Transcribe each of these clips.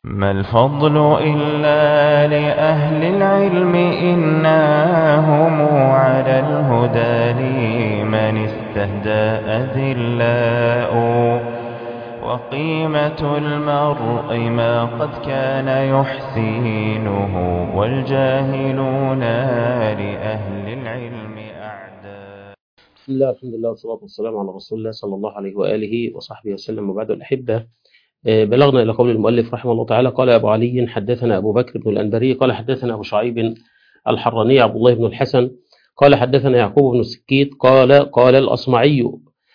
ما الفضل إلا لأهل العلم إنهم على الهدى لمن استهدى أذلاء وقيمة المرء ما قد كان يحسينه والجاهلون لأهل العلم أعداء. بسم الله الحمد لله والصلاة والسلام على رسول الله صلى الله عليه وآله وصحبه وسلم. وبعد الأحبة، بلغنا إلى قول المؤلف رحمه الله تعالى. قال أبو علي حدثنا أبو بكر بن الأنبري قال حدثنا أبو شعيب الحراني عبد الله بن الحسن قال حدثنا يعقوب بن السكيت قال الأصمعي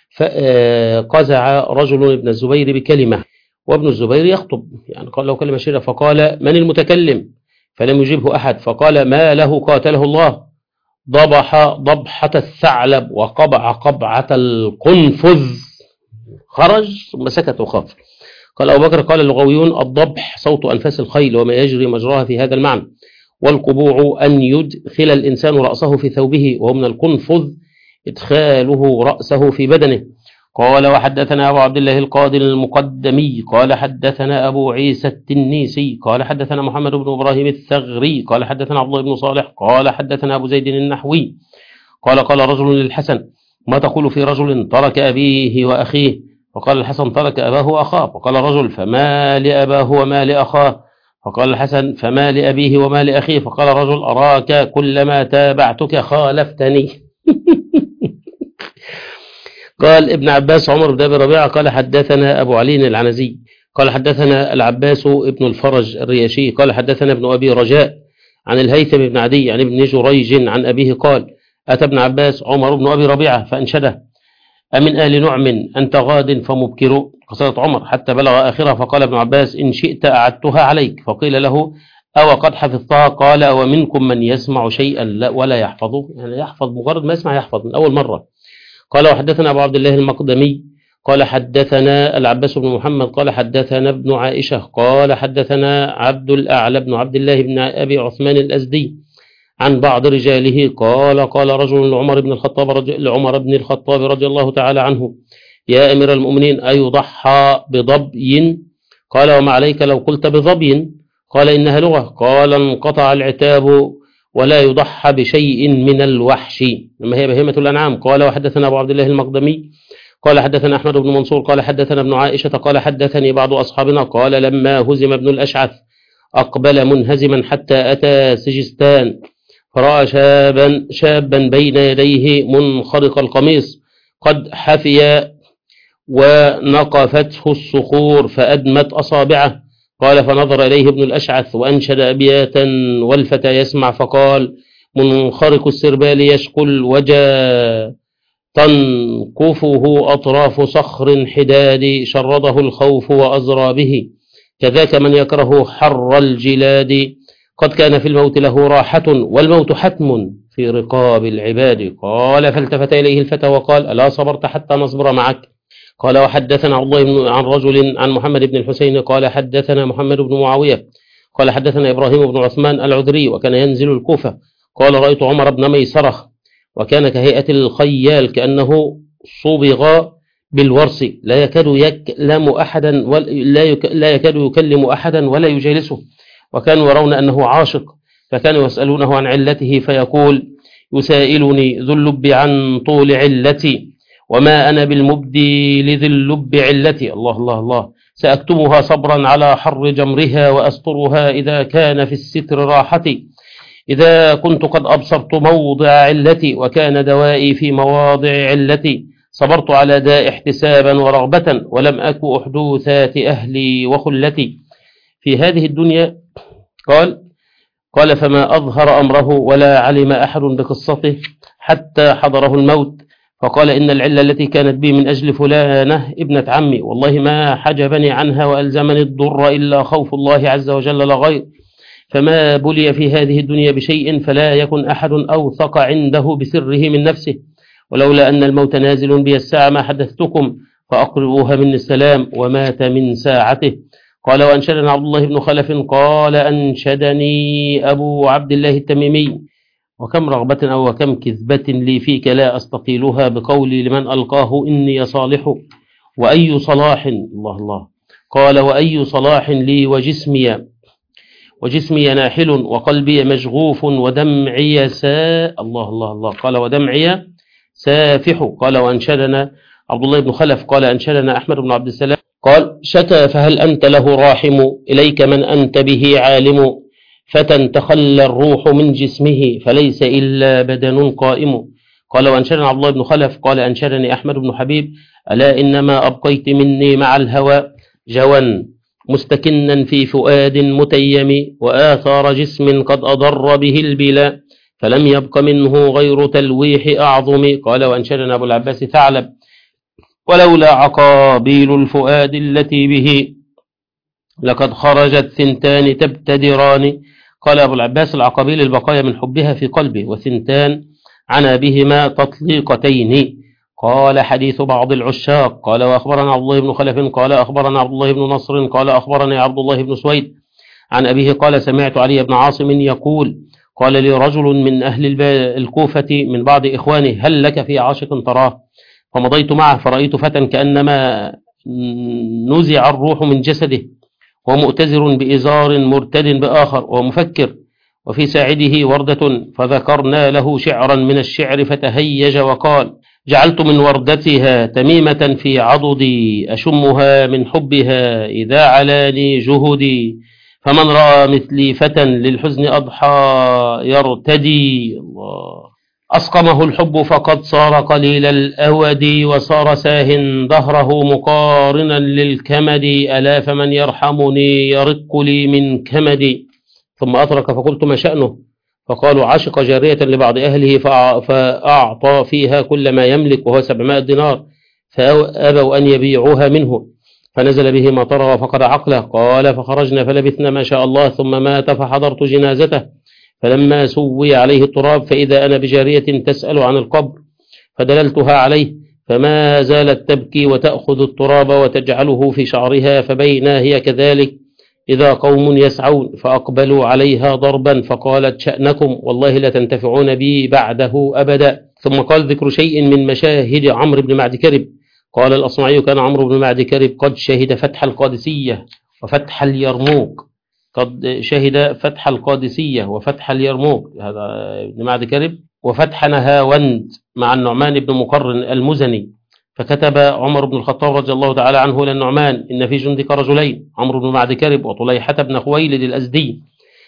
فقزع رجل ابن الزبير بكلمة وابن الزبير يخطب، يعني قال له كلمة شيرة، فقال من المتكلم؟ فلم يجبه أحد، فقال ما له قاتله الله، ضبح ضبحة الثعلب وقبع قبعة القنفذ. خرج ثم سكت وخاف. قال أبو بكر قال اللغويون الضبح صوت أنفاس الخيل وما يجري مجراها في هذا المعنى، والقبوع أن يدخل الإنسان رأسه في ثوبه، وهو من القنفذ إدخاله رأسه في بدنه. قال وحدثنا أبو عبد الله القاضي المقدمي قال حدثنا أبو عيسى التنيسي قال حدثنا محمد بن إبراهيم الثغري قال حدثنا عبد الله بن صالح قال حدثنا أبو زيد النحوي قال قال رجل للحسن ما تقول في رجل ترك أبيه وأخيه؟ فقال الحسن ترك أباه وأخاه. فقال الرجل فما لأباه وما لأخاه؟ فقال الحسن فما لأبيه وما لأخيه؟ فقال الرجل أراك كلما تابعتك خالفتني. قال ابن عباس عمر بن أبي ربيعة قال حدثنا أبو علي العنزي قال حدثنا العباس ابن الفرج الرياشي قال حدثنا ابن أبي رجاء عن الهيثم بن عدي عن ابن جريج عن أبيه قال أتى ابن عباس عمر بن أبي ربيعة فأنشده أمن آل نعم أنت غاد فمبكر؟ قصة عمر حتى بلغ آخرها. فقال ابن عباس إن شئت أعدتها عليك. فقيل له أو قد حفظتها؟ قال ومنكم من يسمع شيئا لا ولا يحفظه، يعني يحفظ مجرد ما يسمع يحفظ من أول مرة. قال وحدثنا أبو عبد الله المقدمي قال حدثنا العباس بن محمد قال حدثنا ابن عائشة قال حدثنا عبد الأعلى بن عبد الله بن أبي عثمان الأزدي عن بعض رجاله قال قال رجل لعمر بن الخطاب رضي الله تعالى عنه يا أمير المؤمنين أيضحى بضبي؟ قال وما عليك لو قلت بظبي؟ قال إنها لغة. قال انقطع العتاب ولا يضحى بشيء من الوحش لما هي بهيمة الأنعام. قال وحدثنا أبو عبد الله المقدمي قال حدثنا أحمد بن منصور قال حدثنا ابن عائشة قال حدثني بعض أصحابنا قال لما هزم ابن الأشعث أقبل منهزما حتى أتى سجستان فرأى شابا بين يديه منخرق القميص قد حفي ونقفته الصخور فأدمت أصابعه. قال فنظر إليه ابن الأشعث وأنشد أبياتا والفتى يسمع فقال منخرق السربال يشكو الوجا تنقفه أطراف صخر حداد شرده الخوف وأزرى به كذاك من يكره حر الجلاد قد كان في الموت له راحة والموت حتم في رقاب العباد. قال فالتفت إليه الفتى وقال ألا صبرت حتى نصبر معك؟ قال وحدثنا عبد الله عن رجل عن محمد بن الحسين قال حدثنا محمد بن معاوية قال حدثنا إبراهيم بن عثمان العذري وكان ينزل الكوفة قال رأيت عمر بن ميسرة وكان كهيئة الخيال كأنه صبغ بالورس لا يكاد يكلم أحدا لا يكاد يكلم أحدا ولا يجالسه، وكانوا يرون أنه عاشق فكانوا يسألونه عن علته فيقول يسائلني ذو اللب عن طول علتي وما أنا بالمبدي لذي اللب علتي. الله الله الله. سأكتمها صبرا على حر جمرها وأسترها إذا كان في الستر راحتي إذا كنت قد أبصرت موضع علتي وكان دوائي في مواضع علتي صبرت على داء احتسابا ورغبة ولم أك أحدوثات أهلي وخلتي في هذه الدنيا. قال فما أظهر أمره ولا علم أحد بقصته حتى حضره الموت فقال إن العلة التي كانت بي من أجل فلانة ابنة عمي والله ما حجبني عنها وألزمني الضر إلا خوف الله عز وجل لا غير، فما بلي في هذه الدنيا بشيء فلا يكن أحد أوثق عنده بسره من نفسه، ولولا أن الموت نازل بي الساعة ما حدثتكم فأقربوها مني السلام ومات من ساعته. قال وأنشدنا عبد الله بن خلف قال أنشدني أبو عبد الله التميمي وكم رغبة أو وكم كذبة لي فيك لا أستطيلها بقولي لمن ألقاه إني صالح وأي صلاح الله الله قال وأي صلاح لي وجسمي ناحل وقلبي مشغوف ودمعي الله الله الله، قال ودمعي سافح. قال وأنشدنا عبد الله بن خلف قال أنشدنا أحمد بن عبد السلام قال شكى فهل أنت له راحم إليك من أنت به عالم، فتى تخلى الروح من جسمه فليس إلا بدن قائم. قال وأنشدنا عبد الله بن خلف قال أنشدني أحمد بن حبيب ألا إنما أبقيت مني مع الهوى جوا مستكنا في فؤاد متيم، وآثار جسم قد أضر به البلا فلم يبق منه غير تلويح أعظم. قال وأنشدنا أبو العباس ثعلب ولولا عقابيل الفؤاد التي به لقد خرجت ثنتان تبتدران. قال أبو العباس العقابيل البقايا من حبها في قلبه، وثنتان عنا بهما تطليقتين. قال حديث بعض العشاق. قال وأخبرنا عبد الله بن خلف قال أخبرنا عبد الله بن نصر قال أخبرني عبد الله بن سويد عن أبيه قال سمعت علي بن عاصم يقول قال لي رجل من أهل الكوفة من بعض إخوانه هل لك في عاشق تراه؟ فمضيت معه فرأيت فتى كأنما نزع الروح من جسده ومؤتزر بإزار مرتد بآخر ومفكر وفي ساعده وردة، فذكرنا له شعرا من الشعر فتهيج وقال جعلت من وردتها تميمة في عضدي أشمها من حبها إذا علاني جهدي، فمن رأى مثلي فتى للحزن أضحى يرتدي. الله أسقمه الحب فقد صار قليل الأود وصار ساه ظهره مقارنا للكمد، ألا فمن يرحمني يرق لي من كمدي. ثم أترك فقلت ما شأنه؟ فقالوا عشق جارية لبعض أهله فأعطى فيها كل ما يملك وهو 700 دينار فأبوا أن يبيعوها منه، فنزل به مطر وفقد عقله. قال فخرجنا فلبثنا ما شاء الله ثم مات فحضرت جنازته، فلما سوي عليه التراب فإذا أنا بجارية تسأل عن القبر فدللتها عليه فما زالت تبكي وتأخذ التراب وتجعله في شعرها، فبينا هي كذلك إذا قوم يسعون فأقبلوا عليها ضربا فقالت شأنكم والله لتنتفعون بي بعده أبدا. ثم قال ذكر شيء من مشاهد عمرو بن معد كرب. قال الأصمعي كان عمرو بن معد كرب قد شهد فتح القادسية وفتح اليرموك، قد شهد فتح القادسية وفتح اليرموك هذا ابن معد كرب، وفتح نهاوند مع النعمان بن مقرن المزني. فكتب عمر بن الخطاب رضي الله تعالى عنه إلى النعمان إن في جندك رجلين عمرو بن معد كرب وطليحة بن خويلد الأزدي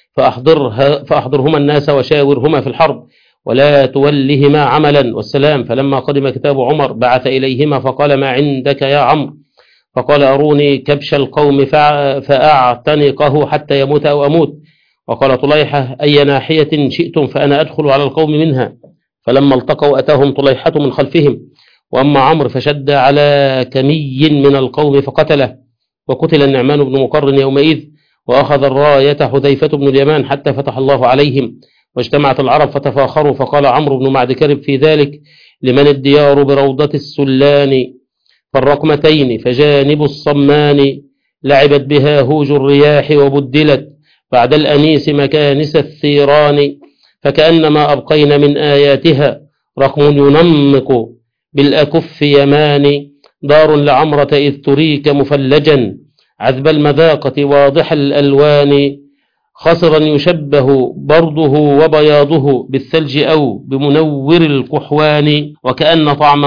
فأحضرهما الناس وشاورهما في الحرب ولا تولهما عملا والسلام. فلما قدم كتاب عمر بعث إليهما فقال ما عندك يا عمرو؟ فقال أروني كبش القوم فأعتنقه حتى يموت أو أموت. وقال طليحة أي ناحية شئتم فأنا أدخل على القوم منها. فلما التقوا أتاهم طليحة من خلفهم، وأما عمرو فشد على كمي من القوم فقتله، وقتل النعمان بن مقرن يومئذ، وأخذ الراية حذيفة بن اليمان حتى فتح الله عليهم، واجتمعت العرب فتفاخروا. فقال عمرو بن معد كرب في ذلك لمن الديار بروضة السلان فالرقمتين فجانب الصمان لعبت بها هوج الرياح وبدلت بعد الأنيس مكانس الثيران، فكأنما أبقين من آياتها رقم ينمق بالأكف يمان، دار لعمرة إذ تريك مفلجا عذب المذاقة واضح الألوان، خصرا يشبه برده وبياضه بالثلج أو بمنور القحوان، وكأن طعم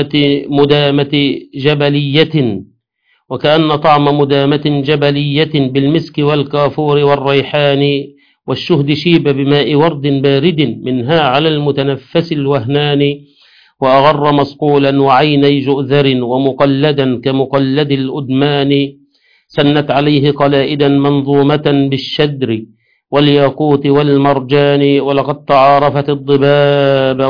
مدامة جبلية بالمسك والكافور والريحان، والشهد شيب بماء ورد بارد منها على المتنفس الوهنان، وأغر مصقولا وعيني جؤذر ومقلدا كمقلد الأدمان، سنت عليه قلائدا منظومة بالشدر والياقوت والمرجان، ولقد تعارفت الضباب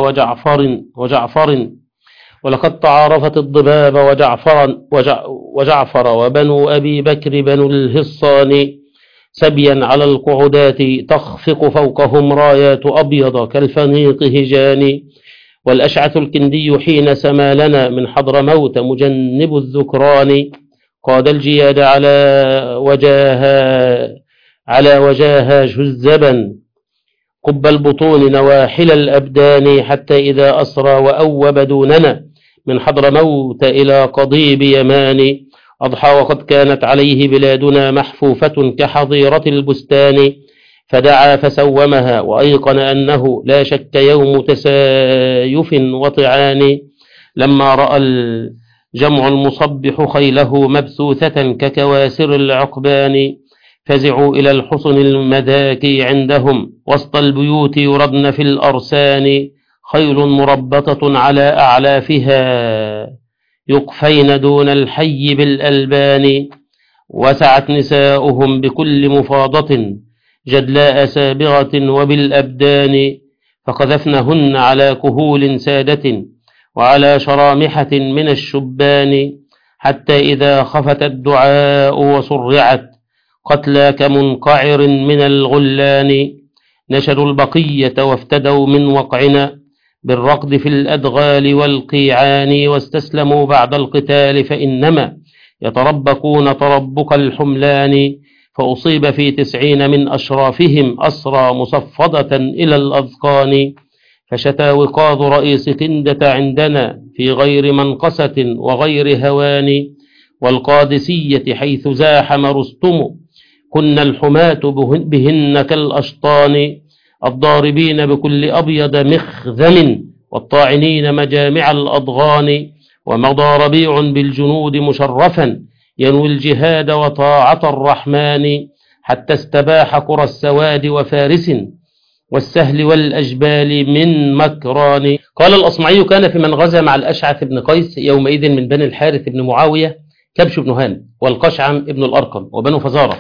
وجعفر وبنو أبي بكر بنو الهصان سبيا على القعدات تخفق فوقهم رايات أبيض كالفنيق هجان، والأشعث الكندي حين سما لنا من حضرموت مجنب الذكران، قاد الجياد على وجاها جزبا قب البطون نواحل الأبدان، حتى إذا أسرى وأوب دوننا من حضرموت إلى قضيب يمان، أضحى وقد كانت عليه بلادنا محفوفة كحظيرة البستان، فدعا فسومها وأيقن أنه لا شك يوم تسايف وطعان. لما رأى الجمع المصبح خيله مبثوثة ككواسر العقبان، فزعوا إلى الحصن المذاكي عندهم وسط البيوت يردن في الأرسان، خيل مربطة على أعلافها يقفين دون الحي بالألبان، وسعت نساؤهم بكل مفاضة جدلاء سابغة وبالأبدان، فقذفنهن على كهول سادة وعلى شرامحة من الشبان، حتى إذا خفت الدعاء وصرعت قتلى كمنقعر من الغلان، نشروا البقية وافتدوا من وقعنا بالركض في الأدغال والقيعان، واستسلموا بعد القتال فإنما يتربكون تربك الحملان، فأصيب في 90 من أشرافهم أسرى مصفدة إلى الأذقان، فشتى وقاض رئيس كندة عندنا في غير منقصة وغير هوان، والقادسية حيث زاحم رستم كنا الحماة بهن كالأشطان، الضاربين بكل أبيض مخذم والطاعنين مجامع الأضغان، ومضى ربيع بالجنود مشرفا ينوي الجهاد وطاعة الرحمن، حتى استباح قرى السواد وفارس والسهل والأجبال من مكران. قال الأصمعي: كان في من غزا مع الأشعث بن قيس يومئذ من بني الحارث بن معاوية كبش بن هان والقشعم بن الأرقم وبنو فزارة،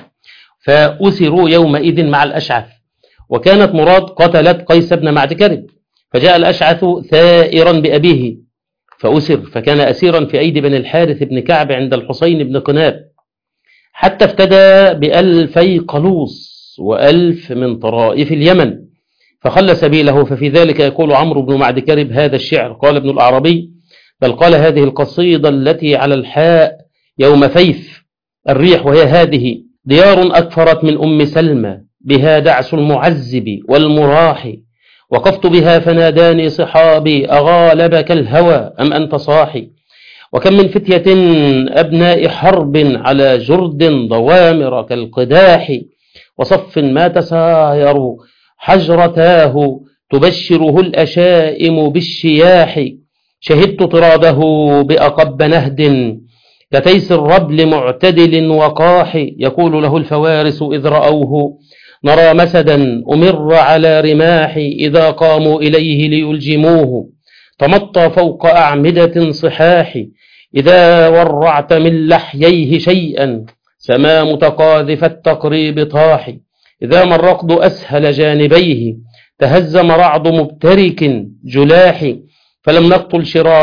فأسروا يومئذ مع الأشعث، وكانت مراد قتلت قيس بن معد كرب، فجاء الأشعث ثائرا بأبيه فأسر، فكان أسيرا في أيدي بني الحارث بن كعب عند الحسين بن قناب، حتى افتدى ب2000 قلوص و1000 من طرائف اليمن، فخلى سبيله. ففي ذلك يقول عمرو بن معد كرب هذا الشعر. قال ابن الأعرابي: بل قال هذه القصيدة التي على الحاء يوم فيف الريح، وهي هذه: ديار أكفرت من أم سلمى بها دعس المعذب والمراح، وقفت بها فناداني صحابي أغالبك الهوى أم أنت صاحي، وكم من فتية أبناء حرب على جرد ضوامر كالقداح، وصف ما تساير حجرتاه تبشره الأشائم بالشياح، شهدت طراده بأقب نهد كتيس الربل معتدل وقاح، يقول له الفوارس إذ رأوه نرى مسدا أمر على رماح، إذا قاموا إليه ليلجموه تمطى فوق أعمدة صحاح، إذا ورعت من لحييه شيئا سما متقاذف التقريب طاح، إذا ما الرقد أسهل جانبيه تهزم رعد مبترك جلاح، فلم نقتل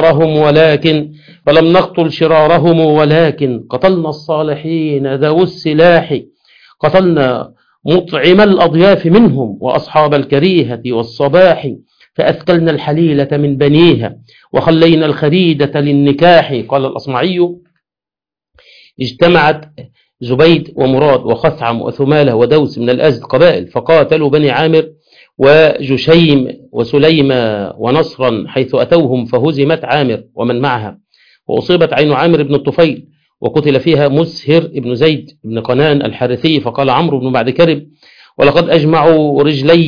شرارهم ولكن قتلنا الصالحين ذو السلاح، قتلنا مطعم الأضياف منهم وأصحاب الكريهة والصباح، فأثقلنا الحليلة من بنيها وخلينا الخريدة للنكاح. قال الأصمعي: اجتمعت زبيد ومراد وخثعم وثمالة ودوس من الأزد قبائل، فقاتلوا بني عامر وجشيم وسليمة ونصرا حيث أتوهم، فهزمت عامر ومن معها، وأصيبت عين عامر بن الطفيل، وقتل فيها مسهر بن زيد بن قنان الحارثي. فقال عمرو بن معد كرب: ولقد أجمعوا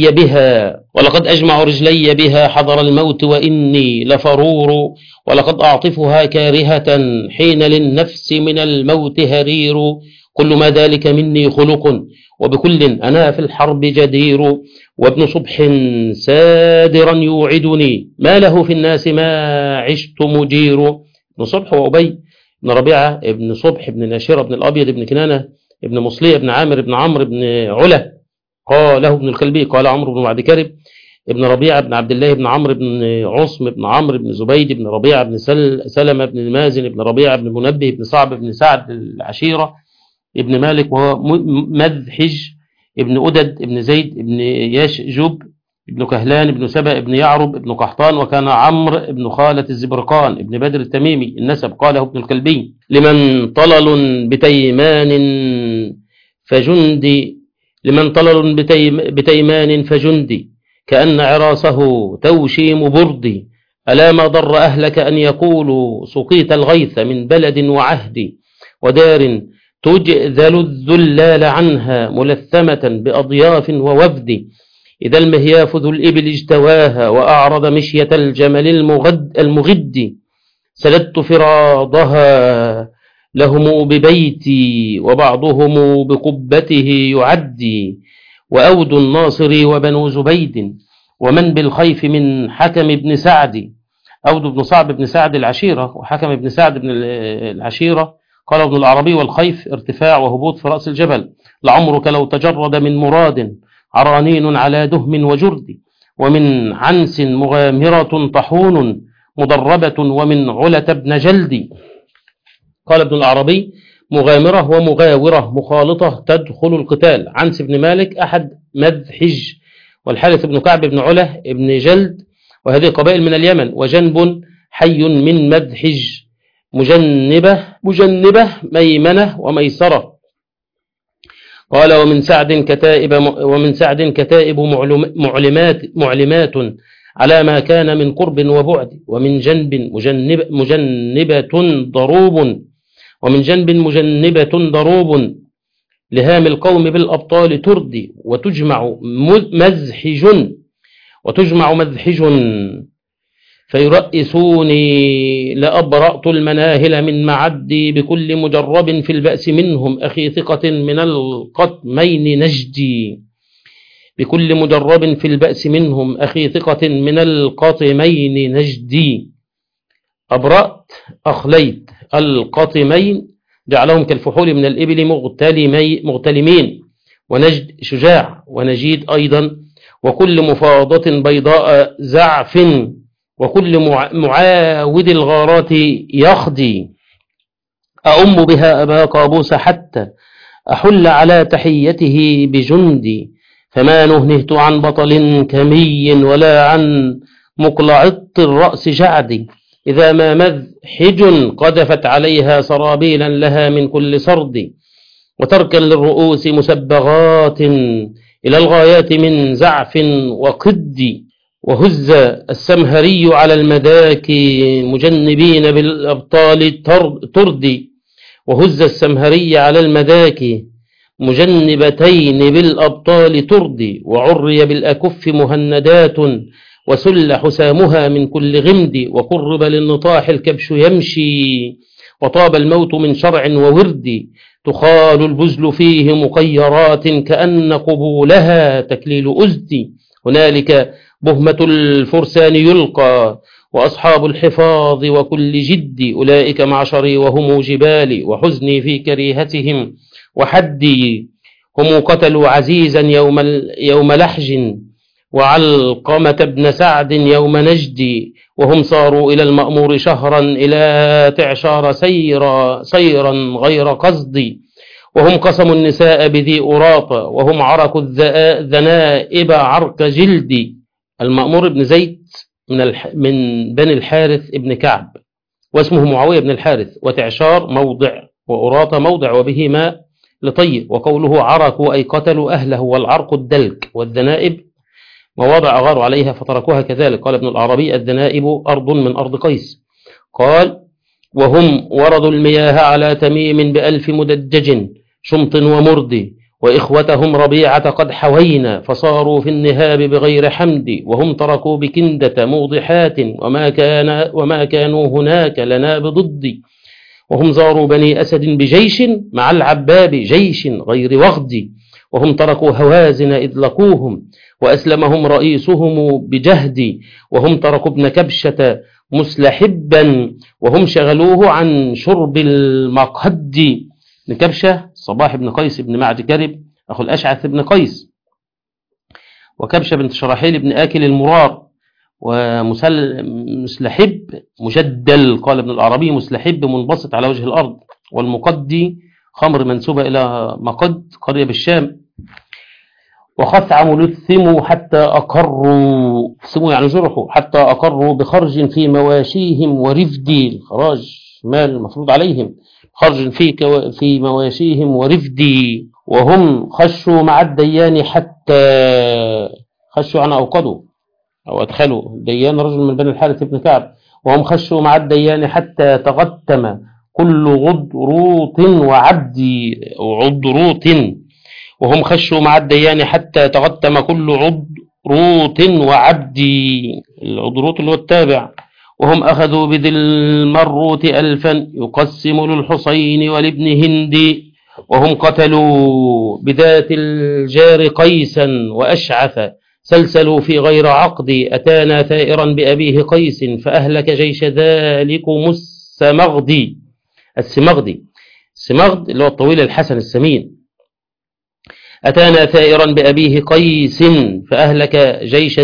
رجلي بها حضر الموت وإني لفرور، ولقد أعطفها كارهة حين للنفس من الموت هرير، كل ما ذلك مني خلق وبكل أنا في الحرب جدير، وابن صبح سادرا يوعدني ما له في الناس ما عشت مجير. ابن صبح وأبي بن ربيعة ابن صبح ابن ناشرة ابن الأبيض ابن كنانة ابن مصلية ابن عامر ابن عمرو ابن علا قاله ابن الكلبي. قال عمرو بن معد كرب: ابن ربيعة ابن عبد الله ابن عمرو ابن عصم ابن عمرو ابن زبيد ابن ربيعة ابن سلمة ابن مازن ابن ربيعة ابن منبه ابن صعب ابن سعد العشيرة ابن مالك، ومذحج ابن أدد ابن زيد ابن يشجب ابن كهلان ابن سبأ ابن يعرب ابن قحطان، وكان عمرو ابن خالة الزبرقان ابن بدر التميمي النسب. قاله ابن الكلبي: لمن طلل بتيمان فجندي كأن عراسه توشيم بردي، ألا ما ضر أهلك أن يقولوا سقيت الغيث من بلد وعهدي، ودار تجذل الذلال عنها ملثمة بأضياف ووفد، إذا المهياف ذو الإبل اجتواها وأعرض مشية الجمل المغد، سلدت فرادها لهم ببيتي وبعضهم بقبته يعدي، وأود الناصر وبنو زبيد ومن بالخيف من حكم بن سعد. أود بن صعب بن سعد العشيرة، وحكم بن سعد بن العشيرة. قال ابن العربي: والخيف ارتفاع وهبوط في رأس الجبل. لعمرك لو تجرد من مراد عرانين على دهم وجرد، ومن عنس مغامرة طحون مضربة ومن علة بن جلد. قال ابن العربي: مغامرة ومغاورة مخالطة تدخل القتال. عنس بن مالك أحد مذحج، والحارث بن كعب بن عله بن جلد، وهذه قبائل من اليمن. وجنب حي من مذحج، مجنبة ميمنة وميسرة. قال: ومن سعد كتائب معلمات على ما كان من قرب وبعد، ومن جنب مجنبة ضروب لهام القوم بالأبطال تردي، وتجمع مذحج فيرئسوني لأبرأت المناهل من معدي، بكل مجرب في البأس منهم أخي ثقة من القطمين نجدي. بكل مجرب في البأس منهم أخي ثقة من القطمين نجدي. أبرأت أخليت القطمين جعلهم كالفحول من الإبل مغتلمين. ونجد شجاع، ونجيد أيضا. وكل مفاضة بيضاء زعف، وكل معاود الغارات يخدي. أؤم بها أبا قابوس حتى أحل على تحيته بجندي، فما نهنهت عن بطل كمي ولا عن مقلعط الرأس جعدي. إذا ما مذحج قذفت عليها سرابيلا لها من كل سرد، وتركا للرؤوس مسبغات إلى الغايات من زعف وقد. وهز السمهري على المداكي مجنبين بالأبطال تردي. وهز السمهري على المداكي مجنبتين بالأبطال تردي. وعري بالأكف مهندات وسل حسامها من كل غمد، وقرب للنطاح الكبش يمشي، وطاب الموت من شرع وورد. تخال البزل فيه مقيرات كأن قبولها تكليل أزد. هنالك بهمة الفرسان يلقى وأصحاب الحفاظ وكل جد، أولئك معشري وهم جبالي، وحزني في كريهتهم وحدي. هم قتلوا عزيزا يوم لحج، وعلقمة بن سعد يوم نجد، وهم صاروا إلى المأمور شهرا إلى تعشار سيرا غير قصد. وهم قسموا النساء بذي أراط، وهم عركوا الذنائب عرك جلد. المأمور بن زيد من بني الحارث ابن كعب، واسمه معاوية بن الحارث. وتعشار موضع، وأراط موضع، وبه ماء لطي. وقوله عركوا أي قتلوا أهله، والعرق الدلك، والذنائب مواضع أغاروا عليها فتركوها كذلك. قال ابن العربي: الذنائب أرض من أرض قيس. قال: وهم وردوا المياه على تميم بألف مدجج شمط ومرد، وإخوتهم ربيعة قد حوينا فصاروا في النهاب بغير حمد. وهم تركوا بكندة موضحات، وما كانوا هناك لنا بضد. وهم زاروا بني أسد بجيش مع العباب جيش غير وغد. وهم تركوا هوازن إذ لقوهم، وأسلمهم رئيسهم بجهد. وهم تركوا ابن كبشة مسلحبا، وهم شغلوه عن شرب المقهد. ابن كبشة صباح بن قيس بن معد كرب أخو الأشعث بن قيس، وكبشة بنت شراحيل بن آكل المرار. ومسلحب مجدل. قال ابن العربي: مسلحب منبسط على وجه الأرض. والمقدي خمر منسوبة إلى مقد قرية بالشام. وخثعم لثموا حتى أقروا، سموا يعني جرحوا، حتى أقروا بخرج في مواشيهم ورفدي. الخراج مال المفروض عليهم، خرج في مواشيهم ورفدي. وهم خشوا مع الديان حتى خشوا عن أوقدوا أو أدخلوا. ديان رجل من بني الحارث بن كعب. وهم خشوا مع الديان حتى تغتم كل غضروط وعبدي أو عضروط، وهم خشوا مع الديان حتى تغتم كل عضروط وعبدي، العضروط اللي هو التابع، وهم أخذوا بذي المروت ألفا يقسم للحسين ولابن هندي، وهم قتلوا بذات الجار قيسا وأشعث، سلسلوا في غير عقد، أتانا ثائرا بأبيه قيس فأهلك جيش ذلكم السمغدي. السمغد اللي هو الطويل الحسن السمين. أتانا ثائرا بأبيه قيس فأهلك جيش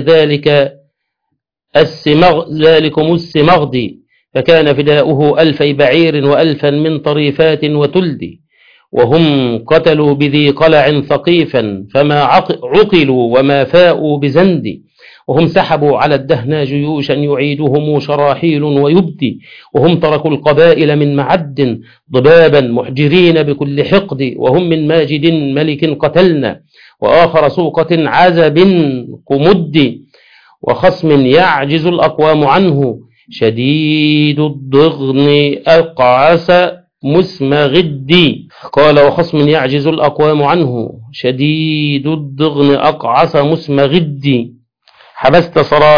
ذلكم السمغدي، فكان فداؤه 2000 بعير و1000 من طريفات وتلد، وهم قتلوا بذي قلع ثقيفا فما عقلوا وما فاءوا بزند، وهم سحبوا على الدهنا جيوشا يعيدهم شراحيل ويبدي، وهم تركوا القبائل من معد ضبابا محجرين بكل حقد، وهم من ماجد ملك قتلنا وآخر سوقة عزب قمد، وخصم يعجز الأقوام عنه شديد الضغن أقعس مسمغدي. قال وخصم يعجز الأقوام عنه شديد الضغن أقعس مسمغدي، حبست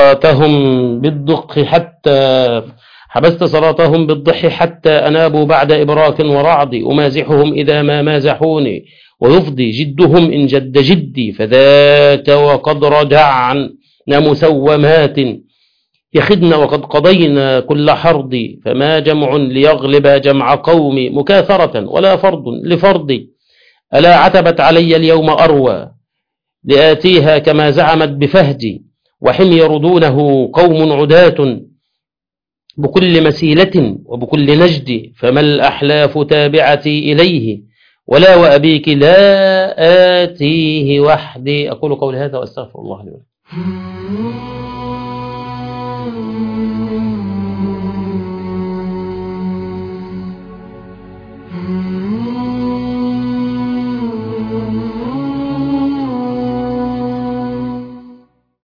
صراتهم بالضح حتى أنابوا بعد إبراك ورعد، أمازحهم إذا ما مازحوني ويفضي جدهم إن جد جدي، فذاك وقد رجعن مسومات يخدن وقد قضينا كل حرد، فما جمع ليغلب جمع قوم مكاثرة ولا فرد لفرد، ألا عتبت علي اليوم أروى لآتيها كما زعمت بفهدي، وحمير دونه قوم عداة بكل مسيلة وبكل نجد، فما الأحلاف تابعتي إليه ولا وأبيك لا آتيه وحدي. أقول قولي هذا وأستغفر الله لي ولكم.